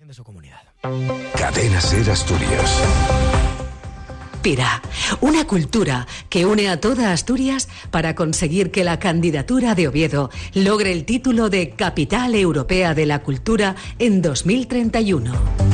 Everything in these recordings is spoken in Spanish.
de su comunidad. Cadena SER Asturias. Pira, una cultura que une a toda Asturias para conseguir que la candidatura de Oviedo logre el título de Capital Europea de la Cultura en 2031.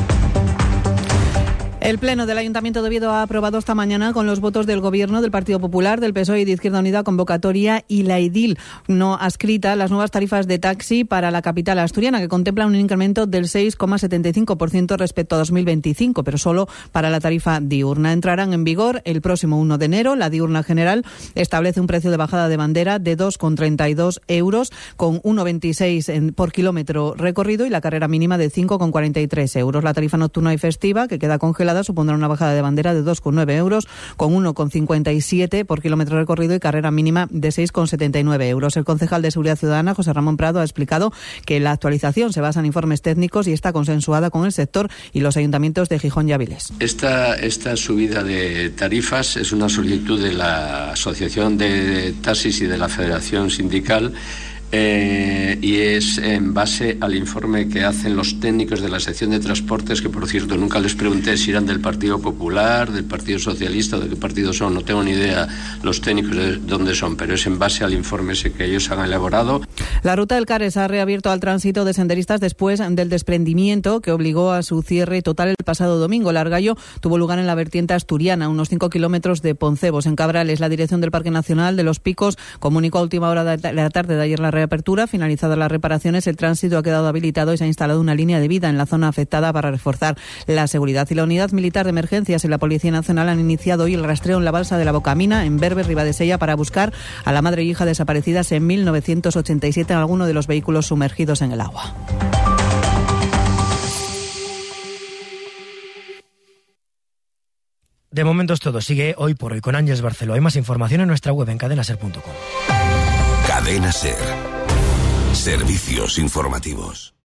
El Pleno del Ayuntamiento de Oviedo ha aprobado esta mañana con los votos del Gobierno, del Partido Popular, del PSOE y de Izquierda Unida convocatoria y la edil no adscrita las nuevas tarifas de taxi para la capital asturiana, que contemplan un incremento del 6,75% respecto a 2025, pero solo para la tarifa diurna. Entrarán en vigor el próximo 1 de enero. La diurna general establece un precio de bajada de bandera de 2,32 euros con 1,26 por kilómetro recorrido y la carrera mínima de 5,43 euros. La tarifa nocturna y festiva, que queda congelada, supondrá una bajada de bandera de 2,9 euros con 1,57 por kilómetro recorrido y carrera mínima de 6,79 euros. El concejal de Seguridad Ciudadana, José Ramón Prado, ha explicado que la actualización se basa en informes técnicos y está consensuada con el sector y los ayuntamientos de Gijón y Avilés. Esta subida de tarifas es una solicitud de la Asociación de Taxis y de la Federación Sindical, y es en base al informe que hacen los técnicos de la sección de transportes, que por cierto nunca les pregunté si eran del Partido Popular, del Partido Socialista o de qué partido son, no tengo ni idea los técnicos de dónde son, pero es en base al informe ese que ellos han elaborado. La ruta del Cares ha reabierto al tránsito de senderistas después del desprendimiento que obligó a su cierre total el pasado domingo. El argallo tuvo lugar en la vertiente asturiana, unos 5 kilómetros de Poncebos. En Cabrales, la dirección del Parque Nacional de los Picos comunicó a última hora de la tarde de ayer la reapertura. Finalizadas las reparaciones, el tránsito ha quedado habilitado y se ha instalado una línea de vida en la zona afectada para reforzar la seguridad. Y la Unidad Militar de Emergencias y la Policía Nacional han iniciado hoy el rastreo en la balsa de la Bocamina, en Berber, Ribadesella, para buscar a la madre e hija desaparecidas en 1987 en alguno de los vehículos sumergidos en el agua. De momento es todo. Sigue Hoy por Hoy con Ángeles Barceló. Hay más información en nuestra web en cadenaser.com. Cadena SER. Servicios informativos.